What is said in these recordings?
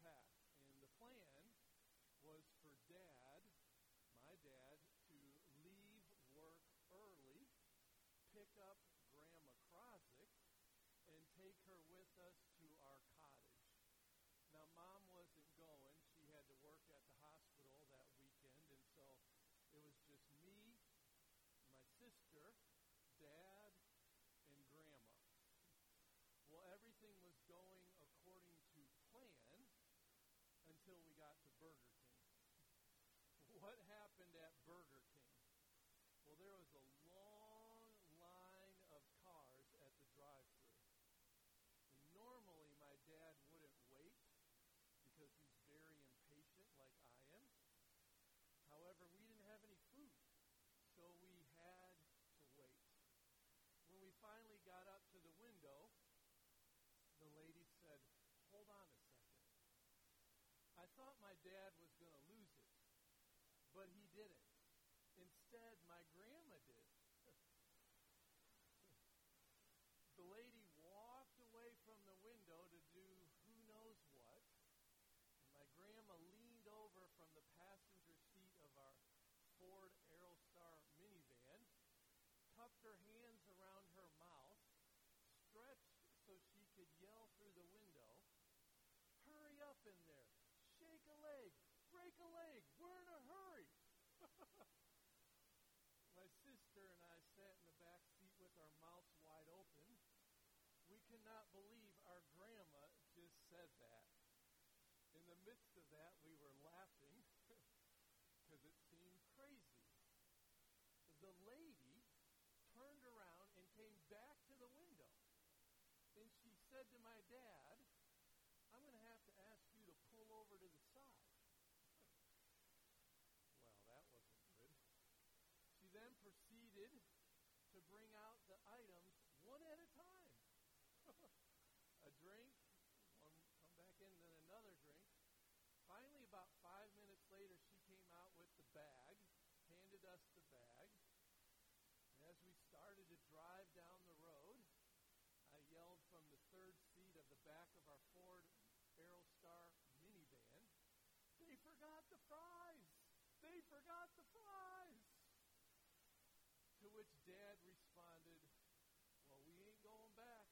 pack. And the plan was for Dad, my dad, to leave work early, pick up Grandma Krozik, and take her with us to our cottage. Now, Mom wasn't going. She had to work at the hospital that weekend, and so it was just me, my sister, Dad, and Grandma. Well, everything was going according to plan until we got to Burger King. What happened at Burger King? Well, there was a long line of cars at the drive-thru. And normally, my dad wouldn't wait because he's very impatient like I am. However, we didn't have any food, so we had to wait. When we finally got up to the window, the lady said, "Hold on a second." I thought my dad was going to lose it, but he didn't. Instead, my grandma did. The lady walked away from the window to do who knows what, and my grandma leaned over from the passenger seat of our Ford Aerostar minivan, cupped her hands around her mouth, stretched so she could yell through the window, "Hurry up in there, shake a leg, break a leg, we're in a hurry." My sister and I sat in the back seat with our mouths wide open. We could not believe our grandma just said that. In the midst of that, we were laughing because it seemed crazy. The lady turned around and came back to the window. And she said to my dad, "I'm going to have to ask you to pull over to the side." Well, that wasn't good. She then proceeded to bring out the items one at a time. A drink, one come back in, then another drink. Finally, about 5 minutes later, she came out with the bag, handed us the bag. And as we started to drive down the road, I yelled from the third seat of the back of our Ford Aerostar minivan, "They forgot the fries! They forgot the fries!" To which Dad responded, "Well, we ain't going back."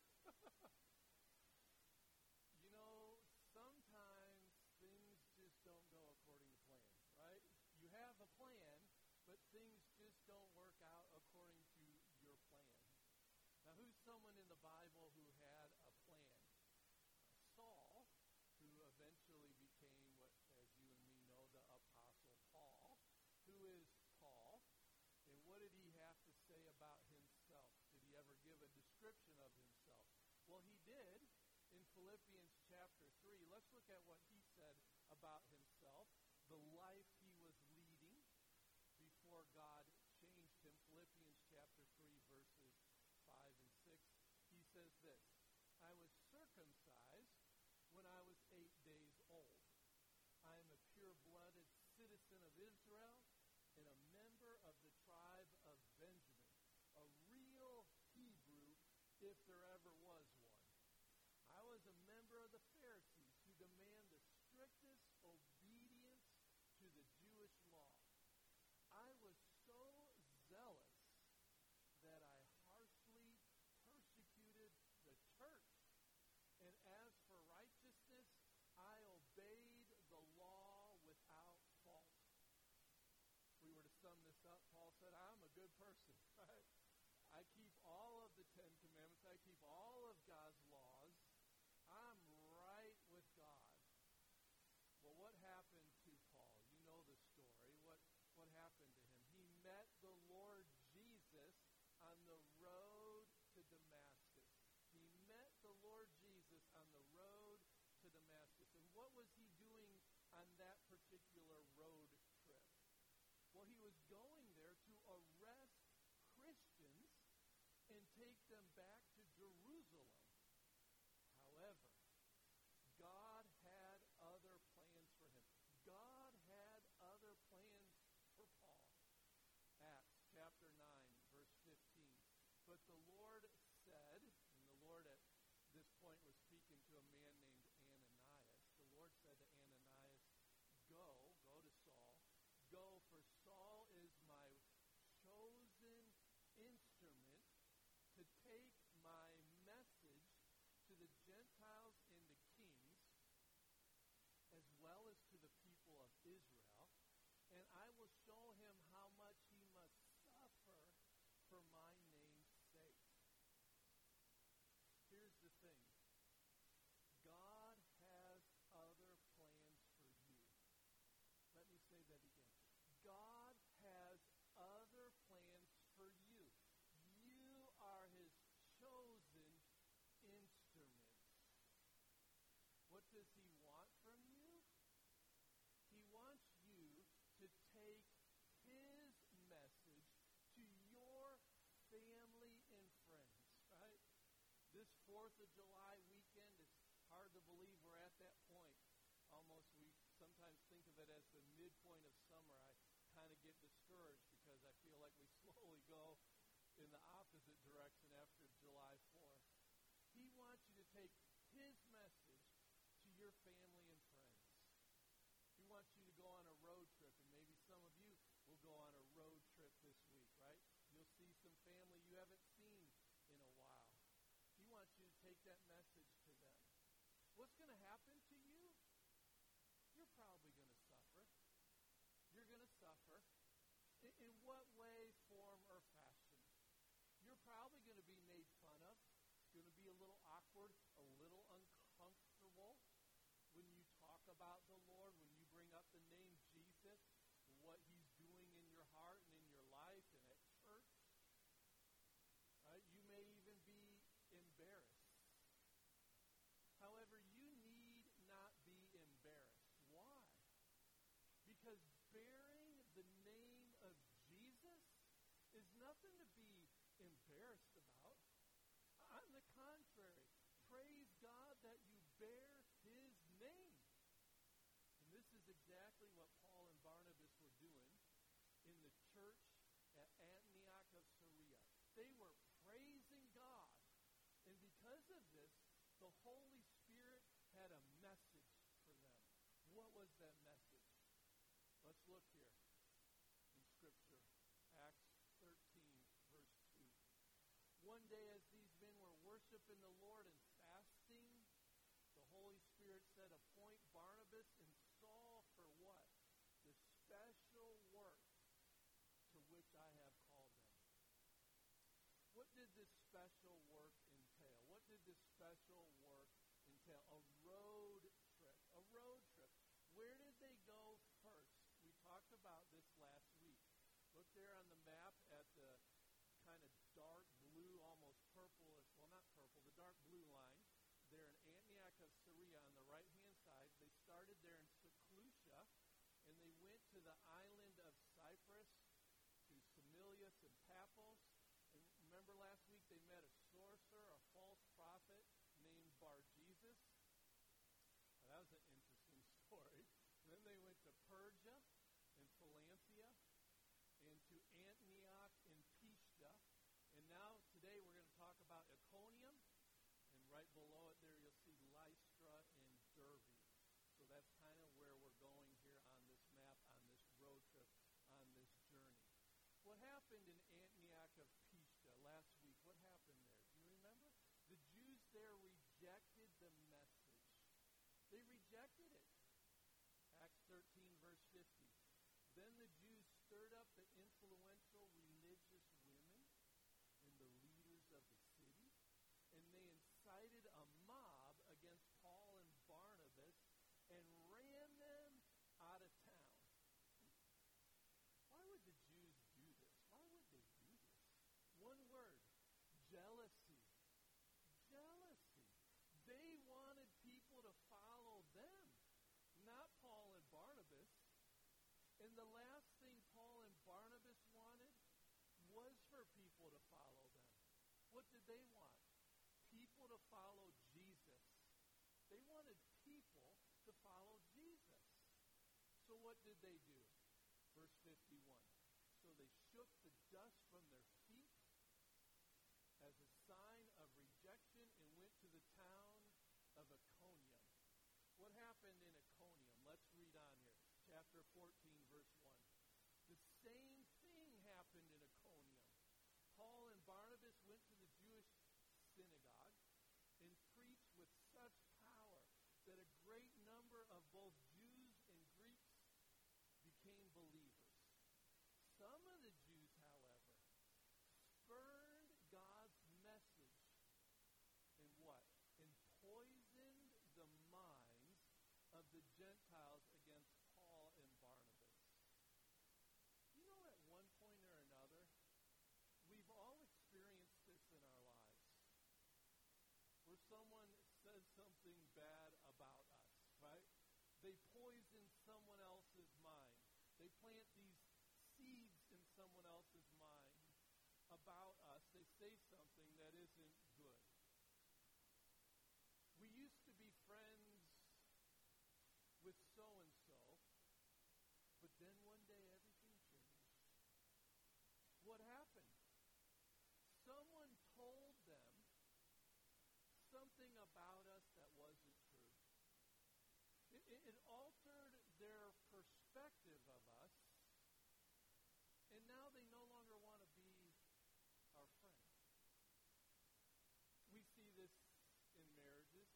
You know, sometimes things just don't go according to plan, right? You have a plan, but things just don't work out according to your plan. Now, who's someone in the Bible who had a plan? Saul, who eventually became what, as you and me know, the Apostle Paul. Who is Paul? And what did he have to say about himself? Did he ever give a description of himself? Well, he did in Philippians chapter 3. Let's look at what he said about himself, the life he was leading before God changed him. Philippians chapter 3, verses 5 and 6. He says this, "I was circumcised when I was 8 days old. I am a pure-blooded citizen of Israel and a member of the tribe of Benjamin, a real Hebrew if there ever was one. I was a member of the Pharisees who demand the strictest obedience to the Jewish law. I was so zealous that I harshly persecuted the church. And as for righteousness, I obeyed the law without fault." If we were to sum this up, Paul said, "I'm a good person, right? I keep all of the 10 Commandments. I keep all of God's laws. I'm right with God." Well, what happened to Paul? You know the story. What happened to him? He met the Lord Jesus on the road to Damascus. He met the Lord Jesus on the road to Damascus. And what was he doing on that particular road trip? Well, he was going there to arrest Christians and take them back to Jerusalem. However, God had other plans for him. God had other plans for Paul. Acts chapter 9, verse 15. "But the Lord said," and the Lord at this point was speaking to a man named Ananias, the Lord what does he want from you? He wants you to take his message to your family and friends, right? This 4th of July weekend, it's hard to believe we're at that point. Almost, we sometimes think of it as the midpoint of summer. I kind of get discouraged because I feel like we slowly go in the opposite direction after July 4th. He wants you to take his message to your family and friends. He wants you to go on a road trip, and maybe some of you will go on a road trip this week, right? You'll see some family you haven't seen in a while. He wants you to take that message to them. What's going to happen to you? You're probably going to suffer. You're going to suffer. In what way, form, or fashion? You're probably going to be made fun of. It's going to be a little awkward, a little uncomfortable when you talk about the Lord, when you bring up the name Jesus, what he's doing in your heart and in your life and at church. You may even be embarrassed. However, you need not be embarrassed. Why? Because bearing the name of Jesus is nothing to be embarrassed about. On the contrary, praise God that you bear his name. And this is exactly what Paul and Barnabas were doing in the church at Antioch of Syria. They were praising God. And because of this, the Holy Spirit had a message for them. What was that message? Let's look here in Scripture. Acts 13, verse 2. One day as these men were worshiping the Lord and fasting, the Holy Spirit said, appoint Barnabas and Saul for what? The special work to which I have called them. What did this special work entail? What did this special work entail? A road trip. A road trip. Where did they go first? We talked about this last week. Look there on the map at the kind of dark blue, almost purple, well, not purple, the dark blue line. There in Antioch of Syria on the right-hand side. They started there in Seleucia, and they went to the island of Cyprus, to Samilius and Paphos. And remember last week they met a sorcerer, a false prophet named Bar-Jesus. That was an interesting story. And then they went to Persia and Phalancia and to Antioch and Pisgah. And now today we're going to talk about Iconium. And right below it there you'll see Lystra and Derbe. So that's kind of where we're going here on this map, on this road trip, on this journey. What happened in Antioch of Pisgah last week? What happened there? Do you remember? The Jews there rejected the message. They rejected it. Acts 13, verse 50. Then the Jews stirred up the influential religious women and the leaders of the city, and they incited a mob against Paul and Barnabas and ran them out of town. Why would the Jews do this? Why would they do this? One word, jealousy. Jealousy. They wanted people to follow them, not Paul and Barnabas. And the last thing Paul and Barnabas wanted was for people to follow them. What did they want? People to follow Jesus. They wanted people to follow Jesus. So what did they do? Verse 51. So they shook the dust from their feet as a sign of rejection and went to the town of Iconium. What happened in Iconium? Let's read on here. Chapter 14, verse 1. The same thing happened in Iconium. Paul and Barnabas went to the Jewish synagogue and preached with such power that a great number of both Jews and Greeks became believers. Some of the Jews, however, spurned God's message and what? And poisoned the minds of the Gentiles against Paul and Barnabas. You know, at one point or another, we've all experienced this in our lives, where someone says something bad about with so-and-so, but then one day everything changed. What happened? Someone told them something about us that wasn't true. It altered their perspective of us, and now they no longer want to be our friend. We see this in marriages.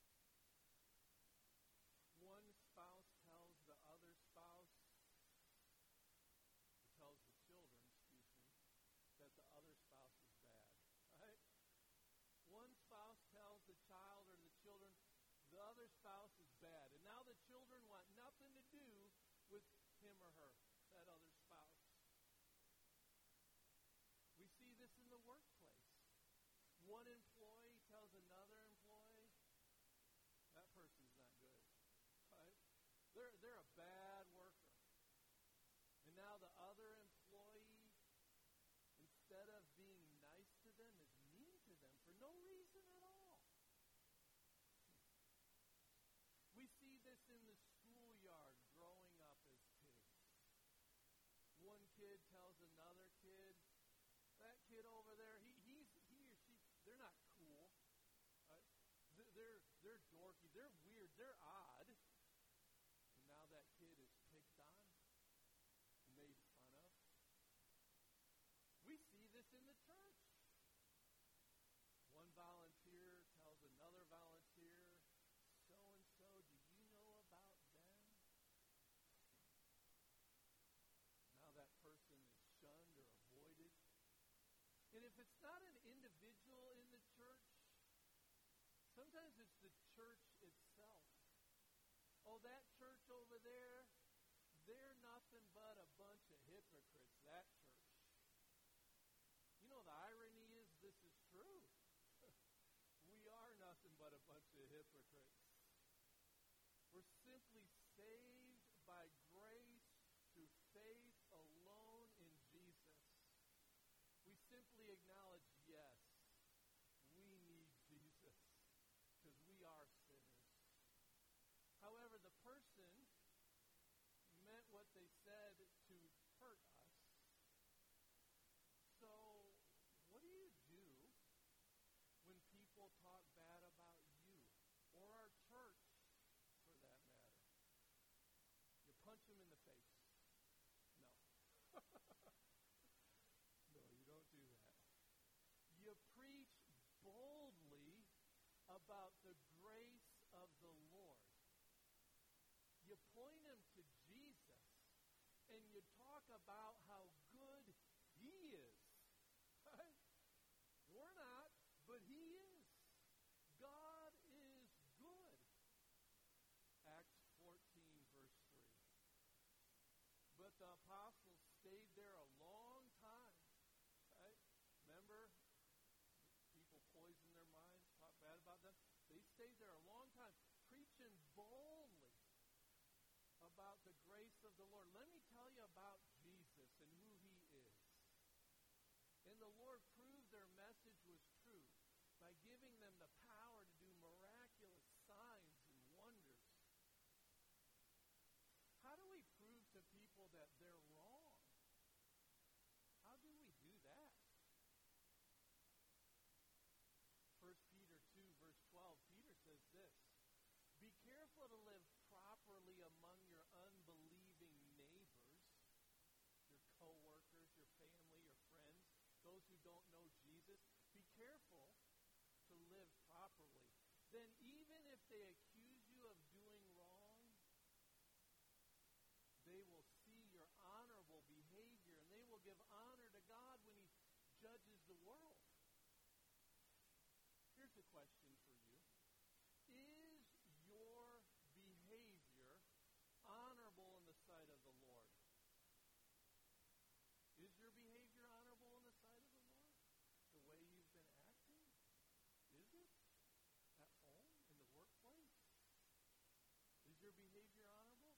One spouse tells the other spouse, or tells the children, that the other spouse is bad, right? One spouse tells the child or the children, the other spouse is bad. And now the children want nothing to do with him or her, that other spouse. We see this in the workplace. One employee tells another employee, that person's not good, right? They're a bad worker. And now the other employee, instead of being nice to them, is mean to them for no reason at all. We see this in the schoolyard growing up as kids. One kid tells another kid, that kid over there, he or she, they're not cool. They're dorky, they're weird, they're odd. And now that kid is picked on, made fun of. We see this in the church. One volunteer tells another volunteer, so-and-so, do you know about them? Now that person is shunned or avoided. And if it's not an individual in the church, sometimes it's the church itself. Oh, that church over there, they're nothing but a bunch of hypocrites, that church. You know, the irony is this is true. We are nothing but a bunch of hypocrites. We're simply saved by grace through faith alone in Jesus. We simply acknowledge, yes, we need Jesus because we are sinners. However, the person meant what they said to hurt us. So, what do you do when people talk bad about you or our church, for that matter? You punch them in the face. No. No, you don't do that. You preach boldly about the grace of the Lord. You point them to Jesus, and you talk about how good He is. Right? We're not, but He is. God is good. Acts 14, verse 3. But the apostles stayed there a long time. Right? Remember, people poisoned their minds, talk bad about them. They stayed there a long time, preaching boldly about the grace of the Lord. Let me tell you about Jesus and who He is. And the Lord proved their message was true by giving them the power to do miraculous signs and wonders. How do we prove to people that they're wrong? How do we do that? 1 Peter 2, verse 12, Peter says this, be careful to live properly among your unbelieving neighbors, your co-workers, your family, your friends, those who don't know Jesus. Be careful to live properly. Then even if they accuse you of doing wrong, they will see your honorable behavior, and they will give honor to God when He judges the world. Here's a question for you. Is your behavior honorable in the sight of the Lord? Is your behavior honorable in the sight of the Lord? The way you've been acting? Is it? At home? In the workplace? Is your behavior honorable?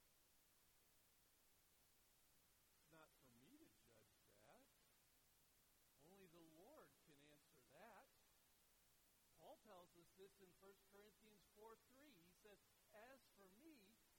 It's not for me to judge that. Only the Lord can answer that. Paul tells us this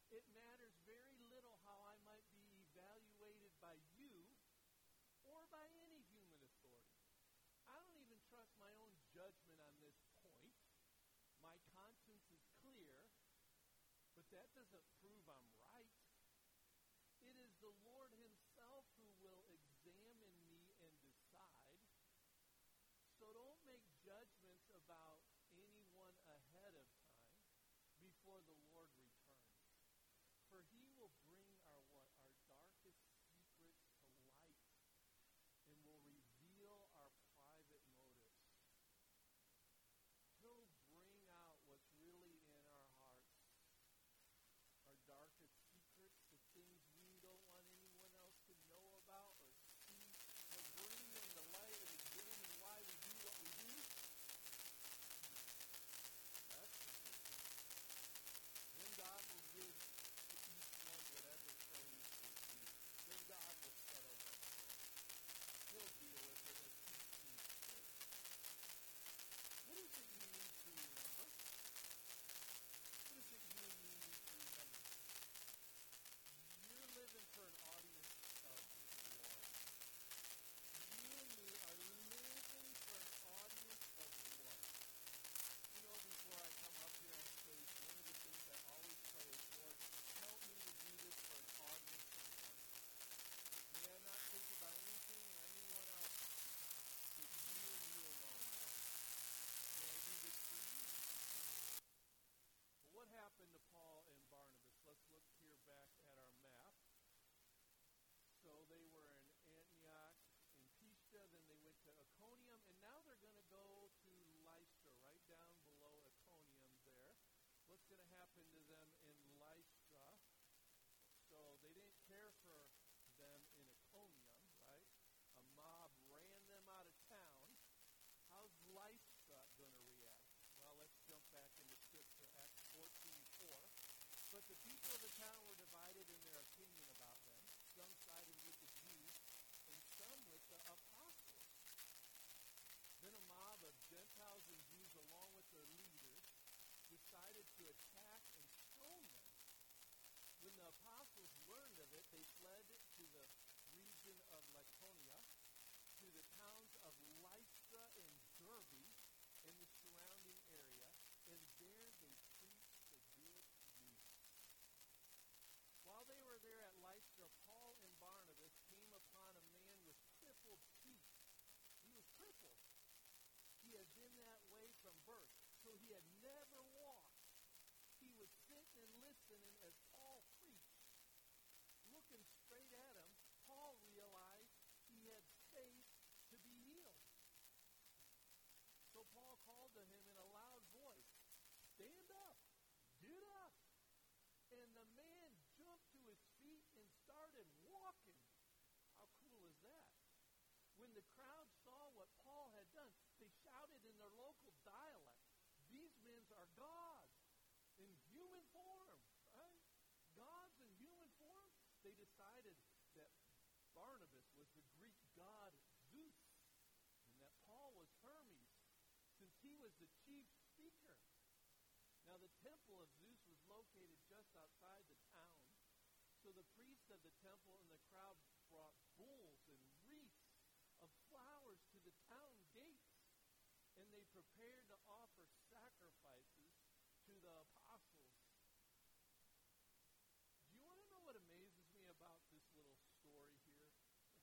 It matters very little how I might be evaluated by you or by any human authority. I don't even trust my own judgment on this point. My conscience is clear, but that doesn't prove I'm right. It is the Lord himself who will examine me and decide. So don't make judgments about anyone ahead of time before the Lord returns. For he will bring our darkest secrets to light and will reveal our private motives. He'll bring out what's really in our hearts, our darkest secrets, the things we don't want anyone else to know about or see. He'll bring them to light and examine why we do what we do. That's the good. Then God will give to each one whatever so he sees. Then God will settle that. He'll deal with it as he sees fit. What is it you need to remember? What is it you and me need to remember? You're living for an audience of one. You and me are living for an audience of one. You know, before I come up here on stage, one of the things I always pray is, Lord, help me to do this for an audience of one. May I not think about anything or anyone else but you and you alone, Lord. May I do this for you. Well, what happened to Paul and Barnabas? Let's look here back at our map. So they were in Antioch, in Pisgah, then they went to Iconium, and now they're going to go to Lystra, right down below Iconium there. What's going to happen to them in Lystra? So they didn't care for them in Iconium, right? A mob ran them out of town. How's Lystra going to react? Well, let's jump back into Scripture, Acts 14:4. But the people of the town were divided in their opinion about them. Some sided with the Jews, and some with the apostles. Then a mob of Gentiles and Jews, along with their leaders, decided to attack and stone them. When the apostles learned of it, they fled to the region of Lycaonia, to the towns of Lystra and Derbe and the surrounding area, and there they preached the good news. While they were there at Lystra, Paul and Barnabas came upon a man with crippled feet. He was crippled. He had been that way from birth, so he had never walked. He was sitting and listening as Paul preached. Looking straight at him, Paul realized he had faith to be healed. So Paul called to him in a loud voice, "Stand up, get up." And the man jumped to his feet and started walking. How cool is that? When the crowd saw what Paul had done, they shouted in their local dialect, "These men are gods in human form," right? Gods in human form. They decided that Barnabas was the Greek god Zeus, and that Paul was Hermes, since he was the chief speaker. Now, the temple of Zeus was located just outside the town. So the priests of the temple and the crowd brought bulls and wreaths of flowers to the town gates. And they prepared to offer sacrifices to the apostles. Do you want to know what amazes me about this little story here?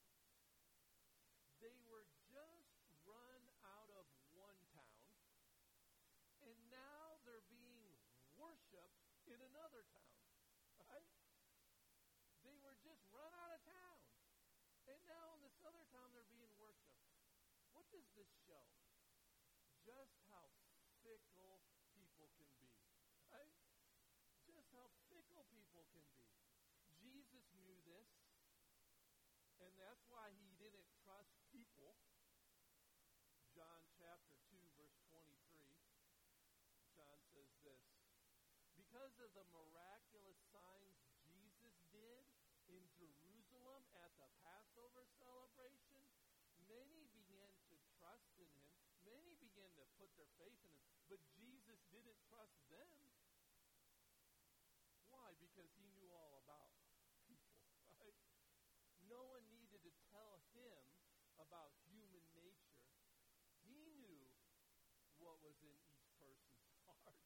They were just run out of one town, and now they're being worshipped in another town, right? They were just run out of town, and now in this other town they're being worshipped. What does this show? Just how fickle people can be, right? Just how fickle people can be. Jesus knew this, and that's why he didn't trust people. John chapter 2, verse 23, John says this, "Because of the miraculous signs Jesus did in Jerusalem at the Passover celebration, many began to trust in him. Many began to put their faith in him, but Jesus didn't trust them." Why? Because because he knew all about people, right? No one needed to tell him about human nature. He knew what was in each person's heart.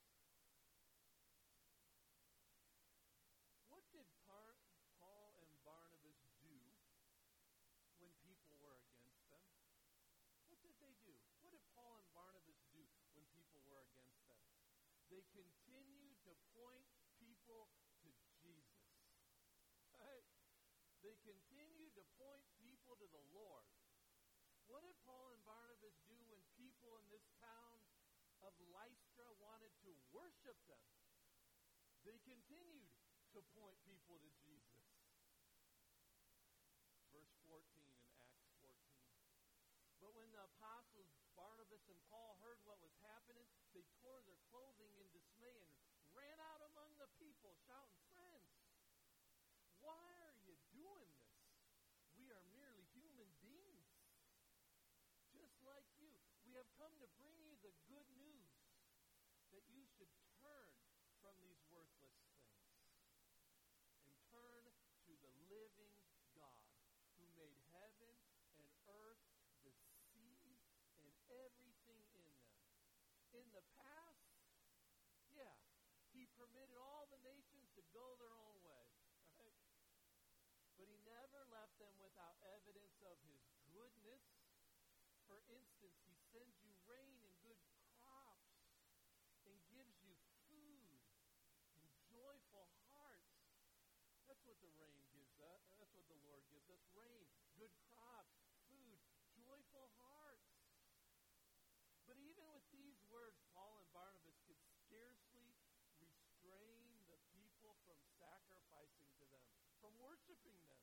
What did Paul and Barnabas do when people were against them? What did they do? What did Paul and Barnabas do when people were against them? They continued to point people to Jesus. Right? They continued to point people to the Lord. What did Paul and Barnabas do when people in this town of Lystra wanted to worship them? They continued to point people to Jesus. Verse 14 in Acts 14. But when the apostles Barnabas and Paul heard what was happening, they tore their clothing in dismay and ran out among the people, shouting, "Friends, why are you doing this? We are merely human beings, just like you. We have come to bring you the good news that you should turn from these worthless things and turn to the living God who made heaven and earth, the sea, and everything in them. In the past, he permitted all the nations to go their own way, right? But he never left them without evidence of his goodness. For instance, he sends you rain and good crops and gives you food and joyful hearts." That's what the rain gives us. That's what the Lord gives us. Rain, good crops, food, joyful hearts. But even with these words, Paul and Barnabas could scarcely restrain the people from sacrificing to them, from worshiping them.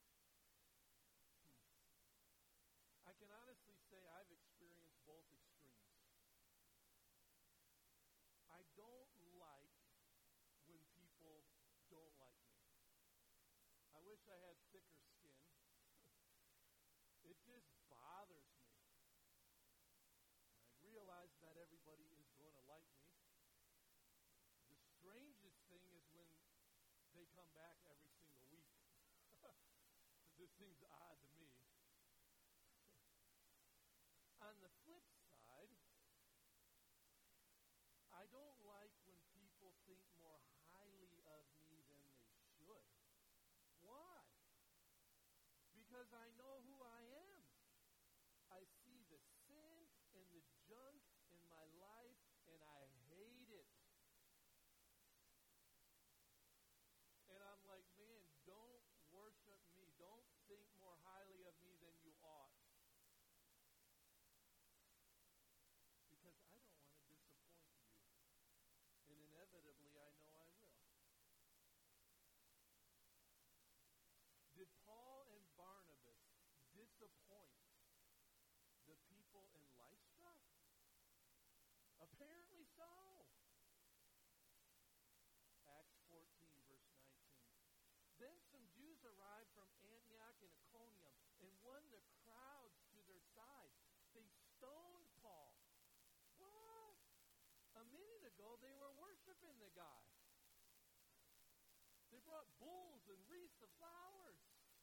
I can honestly say I've experienced both extremes. I don't like when people don't like me. I wish I had thicker skin. It just bothers me. I realize not everybody is going to like me. The strangest thing is when they come back every single week. This seems odd to me. On the flip side, I don't like when people think more highly of me than they should. Why? Because I know who I am. I see the sin and the junk in my life, and I hate it. And I'm like, man, don't worship me. Don't think more highly of me than you ought. Because I don't want to disappoint you. And inevitably, I know I will. Did Paul and Barnabas disappoint the people in Lystra? Apparently so. Acts 14, verse 19. Then some Jews arrived from Antioch and Iconium and won the crowds to their side. They stoned Paul. What? A minute ago, they were worshiping the guy. They brought bulls and wreaths of flowers.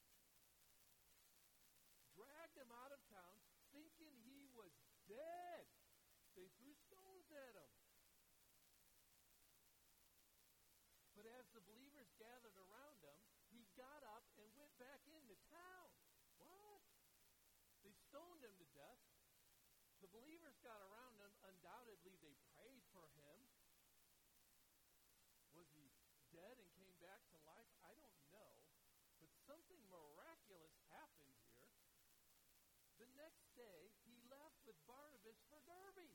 Dragged him out of town, thinking he was dead. They threw stones at him. But as the believers gathered around him, he got up and went back into town. What? They stoned him to death. The believers got around him. Undoubtedly, they prayed for him. Was he dead and came back to life? I don't know. But something miraculous happened here. The next day, he left with Barnabas for Derbe.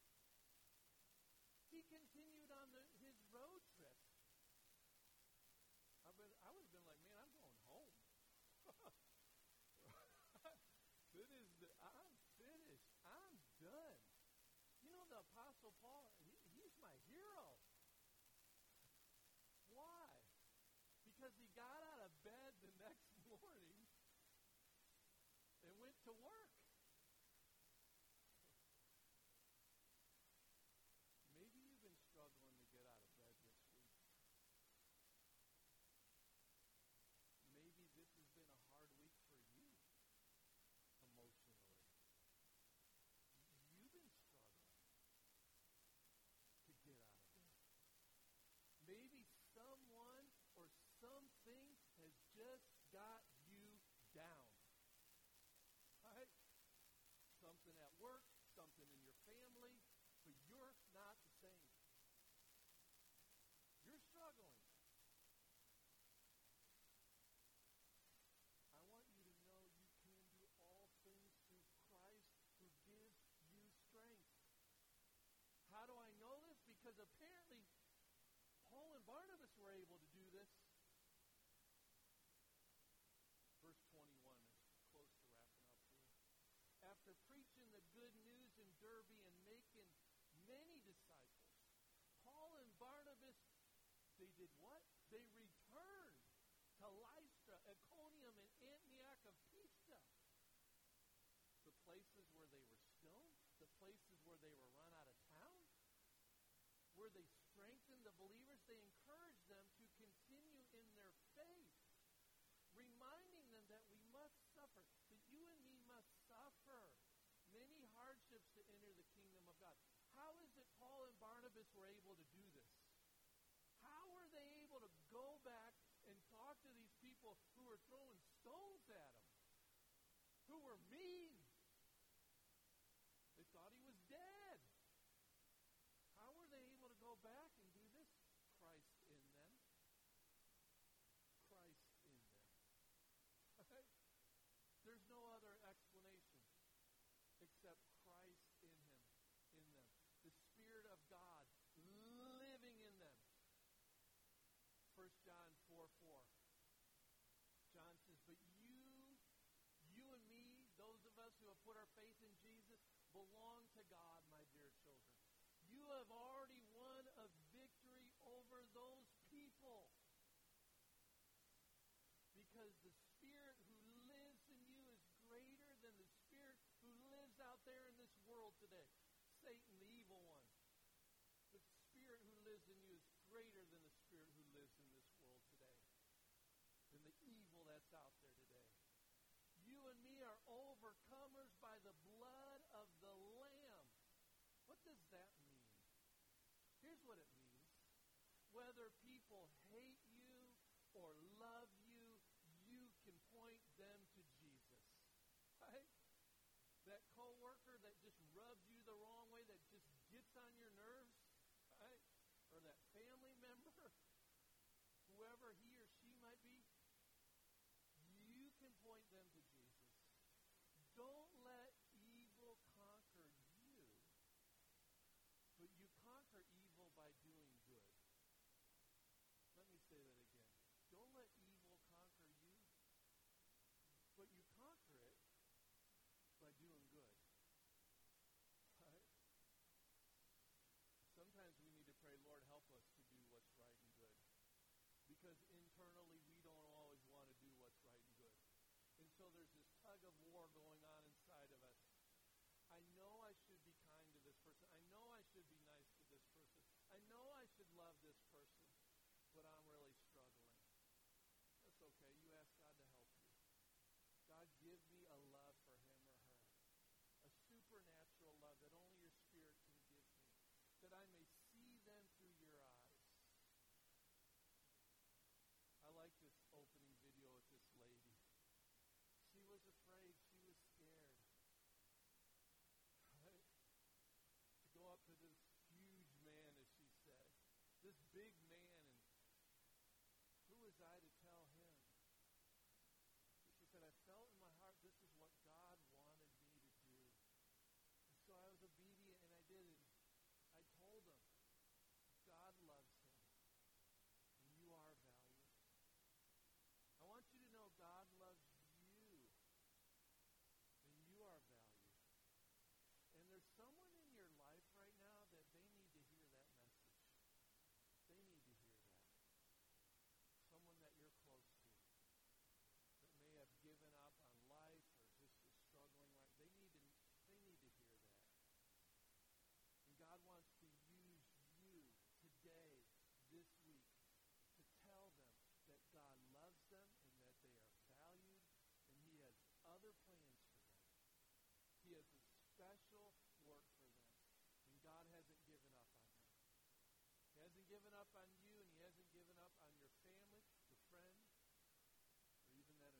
He continued on his road trip. I would have been like, man, I'm going home. I'm finished. I'm done. You know, the Apostle Paul, he's my hero. Why? Because he got out of bed the next morning and went to work. Maybe you've been struggling to get out of bed this week. got you down. Right? Something at work, something in your family, but you're not the same. You're struggling. I want you to know you can do all things through Christ who gives you strength. How do I know this? Because apparently Paul and Barnabas were able to do this. Verse 21 is close to wrapping up here. After preaching the good news in Derbe and making many disciples, Paul and Barnabas, they did what? They returned to Lystra, Iconium, and Antioch of Pisidia. The places where they were stoned, the places where they were run out of town, where they strengthened the believers, they encouraged them to continue in their faith, reminding them that we must suffer, that you and me must suffer many hardships to enter the kingdom of God. How is it Paul and Barnabas were able to do this? How were they able to go back and talk to these people who were throwing stones at them, who were mean? They thought he was dead. How were they able to go back and do this? Christ in them. Christ in them. Okay? There's no other explanation except Christ in him, in them. The Spirit of God living in them. 1 John 4:4. John says, but you and me, those of us who have put our faith in Jesus, belong to God, my dear children. You have already won a victory over those people. Because the Spirit who lives in you is greater than the Spirit who lives out there in this world today. Satan, the evil one. The Spirit who lives in you is greater than the Spirit who lives in this world today. Than the evil that's out there today. You and me are overcomers by the blood of the Lamb. What does that mean? Here's what it means. Whether people hate you or love you, you can point them to Jesus. Right? That coworker that just rubs you the wrong way, that just gets on your nerves, right? Or that family member, whoever he or she might be, you can point them to Jesus. Don't let evil conquer you, but you conquer evil by doing good. Let me say that again. Don't let evil conquer you, but you conquer it by doing good. Right? Sometimes we need to pray, Lord, help us to do what's right and good. Because internally we don't always want to do what's right and good. And so there's this tug of war going on inside of us. I know I should be kind to this person. I know I should be nice to this person. I know I should love this person, but I'm really struggling. That's okay. You ask God to help you. God, give me a love for him or her. A supernatural love that only your Spirit can give me. That I may see them through your eyes. I like this opening video with this lady. She was afraid. She was scared. Right? To go up to this huge man, as she said. This big man, and who was I to tell him? She said, I felt in my heart this is what God wanted me to do. And so I was obedient, and I did it. I told him, God loves him, and you are valued. I want you to know God loves you, and you are valued. And there's someone in your life right now that they need to hear that message. They need to hear that. Someone that you're close to that may have given up on life or just is struggling right. They need to hear that. And God wants to use you today, this week, to tell them that God loves them and that they are valued, and he has other plans for them. He has a special work for them. And God hasn't given up on them. He hasn't given up on you, and he hasn't given up on your family, your friend, or even that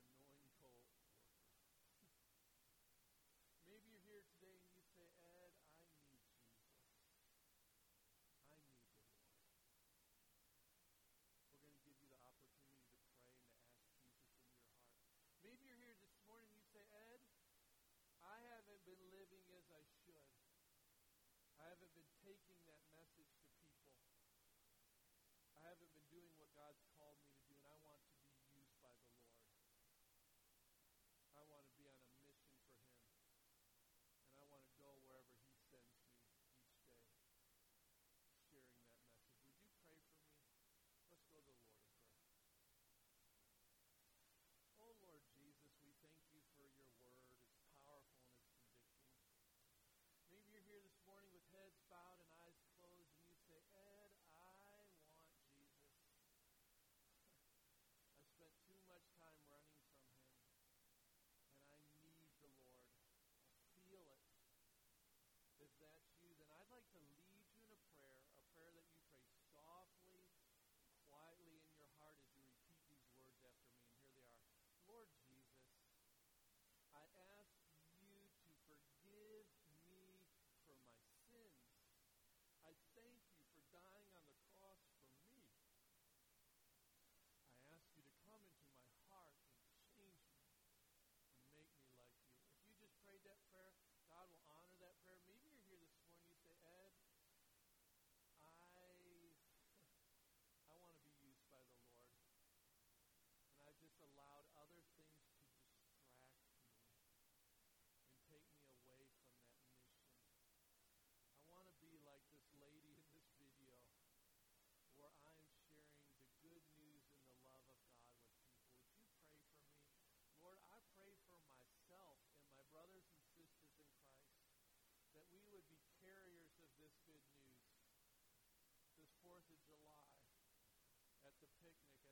I haven't been taking that message to people. I haven't been doing what God's called me to do, and I want to be used by the Lord. I want to be on a mission for Him, and I want to go wherever He sends me each day, sharing that message. Would you pray for me? Let's go to the Lord in prayer. Oh, Lord Jesus, we thank you for your word. It's powerful and it's convicting. Maybe you're here this morning with heads bowed and eyes closed, and you say, Ed, I want Jesus. I've spent too much time running from Him, and I need the Lord. I feel it. If that's you, then I'd like to lead you in a prayer that you pray softly, quietly in your heart as you repeat these words after me. And here they are. Lord Jesus, I ask you to forgive me for my sins. I thank you for dying on the cross for me. I ask you to come into my heart and change me and make me like you. If you just prayed that prayer, God will honor that prayer. Maybe you're here this morning, you say, Ed, I want to be used by the Lord. And I've just allowed other things to distract me and take me away from that mission. I want to be like this lady in this video where I'm sharing the good news and the love of God with people. Would you pray for me? Lord, I pray for myself and my brothers and sisters in Christ that we would be carriers of this good news. This 4th of July at the picnic,